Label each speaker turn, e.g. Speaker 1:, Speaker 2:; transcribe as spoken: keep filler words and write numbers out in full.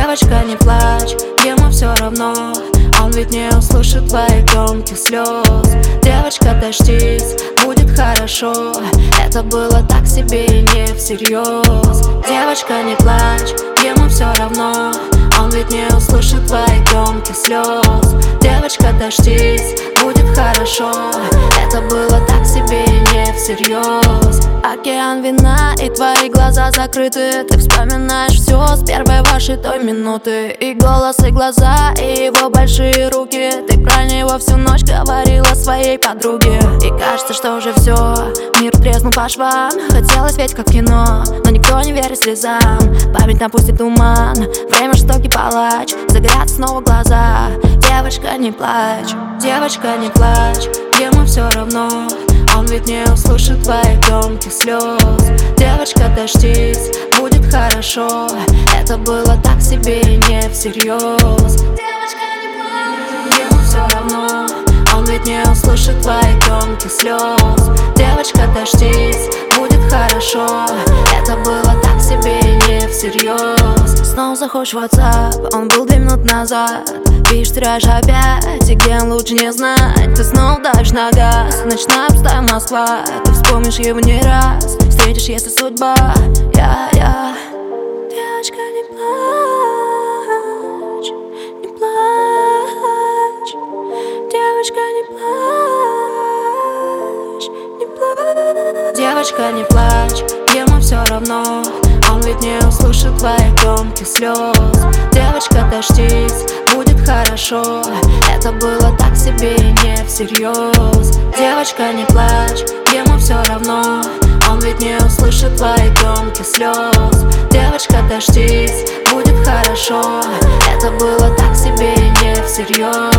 Speaker 1: Девочка, не плачь, ему все равно, он ведь не услышит твоих громких слез. Девочка, дождись, будет хорошо, это было так себе и не всерьез. Девочка, не плачь, ему все равно, он ведь не услышит твоих громких слез. Девочка, дождись, будет хорошо, это было так себе и не всерьез. Океан вина и твои глаза закрыты, ты вспоминаешь все с первой вашей той минуты. И голос, и глаза, и его большие руки, ты про него всю ночь говорила своей подруге. И кажется, что уже все, мир треснул по швам. Хотелось ведь как кино, но никто не верит слезам. Память напустит туман, время жестокий палач, загорят снова глаза. Девочка, не плачь, девочка, не плачь, ему все равно, он ведь не услышит твоих громких слез. Девочка, дождись, будет хорошо, это было так себе и не всерьез. Девочка, не плачь, ему все равно, он ведь не услышит твоих громких слез. Девочка, дождись, будет хорошо, это было так себе и не всерьез. Снова заходишь в WhatsApp, он был две минуты назад. Видишь, теряешь опять, и где он лучше не знать. Ты снова давишь на газ, ночная пустая Москва. Ты вспомнишь его не раз, встретишь, если судьба. Я, я. Девочка, не плачь, не плачь. Девочка, не плачь, не плачь. Девочка, не плачь, ему все равно, он ведь не услышит твоих громких слез. Девочка, дождись, будет хорошо, это было так себе и не всерьез. Девочка, не плачь, ему все равно, он ведь не услышит твоих громких слез. Девочка, дождись, будет хорошо, это было так себе и не всерьез.